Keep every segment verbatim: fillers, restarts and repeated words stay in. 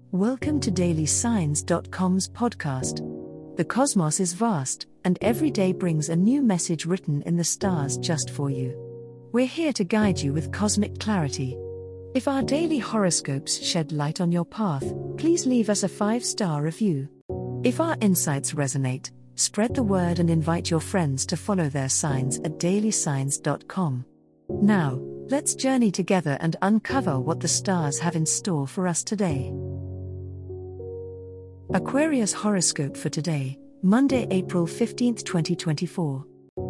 Welcome to Daily Signs dot com's podcast. The cosmos is vast, and every day brings a new message written in the stars just for you. We're here to guide you with cosmic clarity. If our daily horoscopes shed light on your path, please leave us a five-star review. If our insights resonate, spread the word and invite your friends to follow their signs at Daily Signs dot com. Now, let's journey together and uncover what the stars have in store for us today. Aquarius horoscope for today, Monday, April fifteenth, twenty twenty-four.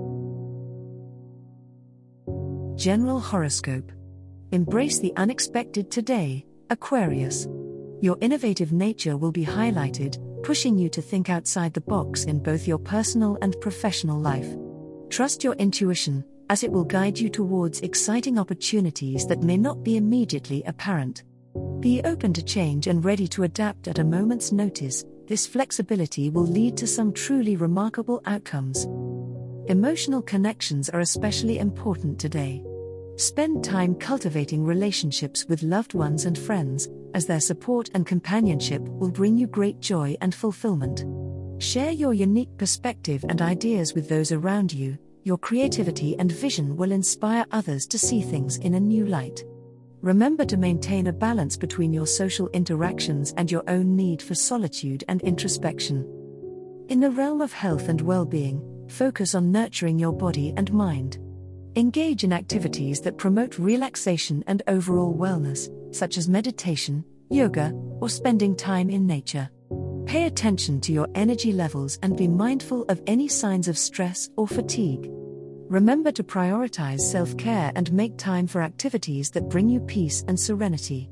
General horoscope. Embrace the unexpected today, Aquarius. Your innovative nature will be highlighted, pushing you to think outside the box in both your personal and professional life. Trust your intuition, as it will guide you towards exciting opportunities that may not be immediately apparent. Be open to change and ready to adapt at a moment's notice. This flexibility will lead to some truly remarkable outcomes. Emotional connections are especially important today. Spend time cultivating relationships with loved ones and friends, as their support and companionship will bring you great joy and fulfillment. Share your unique perspective and ideas with those around you. Your creativity and vision will inspire others to see things in a new light. Remember to maintain a balance between your social interactions and your own need for solitude and introspection. In the realm of health and well-being, focus on nurturing your body and mind. Engage in activities that promote relaxation and overall wellness, such as meditation, yoga, or spending time in nature. Pay attention to your energy levels and be mindful of any signs of stress or fatigue. Remember to prioritize self-care and make time for activities that bring you peace and serenity.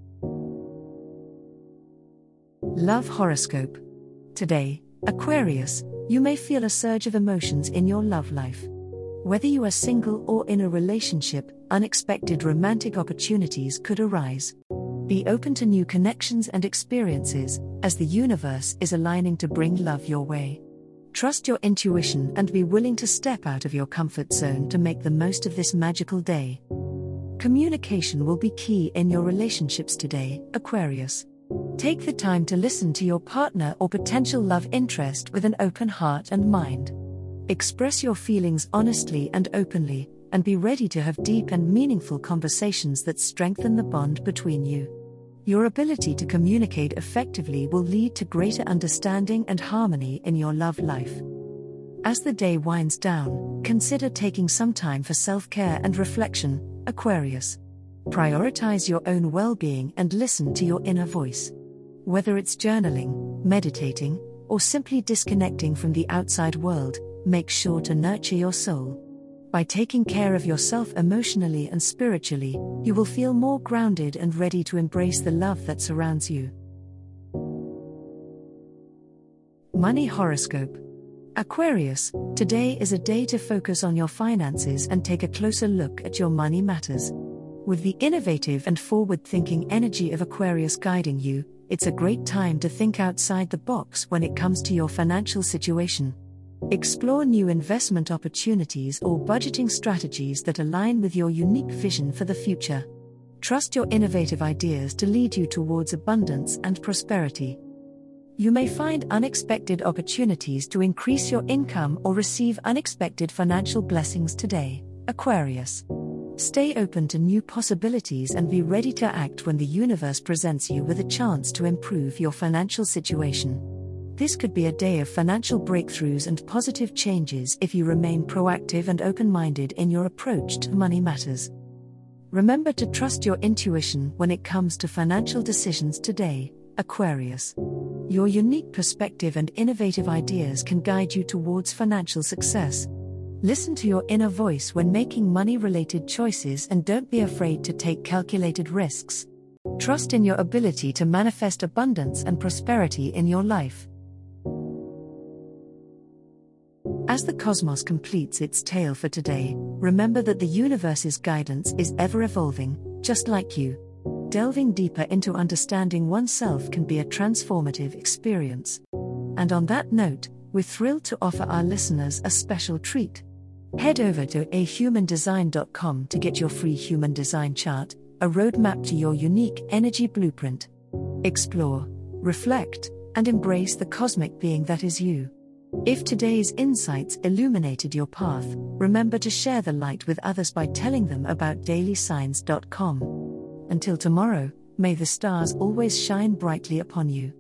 Love horoscope. Today, Aquarius, you may feel a surge of emotions in your love life. Whether you are single or in a relationship, unexpected romantic opportunities could arise. Be open to new connections and experiences, as the universe is aligning to bring love your way. Trust your intuition and be willing to step out of your comfort zone to make the most of this magical day. Communication will be key in your relationships today, Aquarius. Take the time to listen to your partner or potential love interest with an open heart and mind. Express your feelings honestly and openly, and be ready to have deep and meaningful conversations that strengthen the bond between you. Your ability to communicate effectively will lead to greater understanding and harmony in your love life. As the day winds down, consider taking some time for self-care and reflection, Aquarius. Prioritize your own well-being and listen to your inner voice. Whether it's journaling, meditating, or simply disconnecting from the outside world, make sure to nurture your soul. By taking care of yourself emotionally and spiritually, you will feel more grounded and ready to embrace the love that surrounds you. Money horoscope. Aquarius, today is a day to focus on your finances and take a closer look at your money matters. With the innovative and forward-thinking energy of Aquarius guiding you, it's a great time to think outside the box when it comes to your financial situation. Explore new investment opportunities or budgeting strategies that align with your unique vision for the future. Trust your innovative ideas to lead you towards abundance and prosperity. You may find unexpected opportunities to increase your income or receive unexpected financial blessings today, Aquarius. Stay open to new possibilities and be ready to act when the universe presents you with a chance to improve your financial situation. This could be a day of financial breakthroughs and positive changes if you remain proactive and open-minded in your approach to money matters. Remember to trust your intuition when it comes to financial decisions today, Aquarius. Your unique perspective and innovative ideas can guide you towards financial success. Listen to your inner voice when making money-related choices and don't be afraid to take calculated risks. Trust in your ability to manifest abundance and prosperity in your life. As the cosmos completes its tale for today, remember that the universe's guidance is ever-evolving, just like you. Delving deeper into understanding oneself can be a transformative experience. And on that note, we're thrilled to offer our listeners a special treat. Head over to a human design dot com to get your free human design chart, a roadmap to your unique energy blueprint. Explore, reflect, and embrace the cosmic being that is you. If today's insights illuminated your path, remember to share the light with others by telling them about daily signs dot com. Until tomorrow, may the stars always shine brightly upon you.